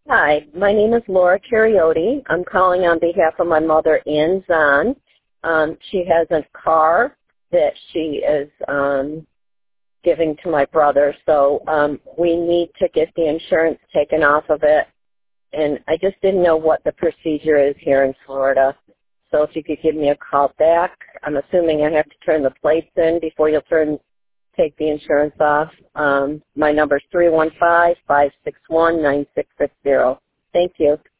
Hi, my name is Laura Cariotti. I'm calling on behalf of my mother, Ann Zahn. She has a car that she is giving to my brother, so we need to get the insurance taken off of it. And I just didn't know what the procedure is here in Florida. So if you could give me a call back, I'm assuming I have to turn the plates in before you'll take the insurance off. My number is 315-561-9660. Thank you.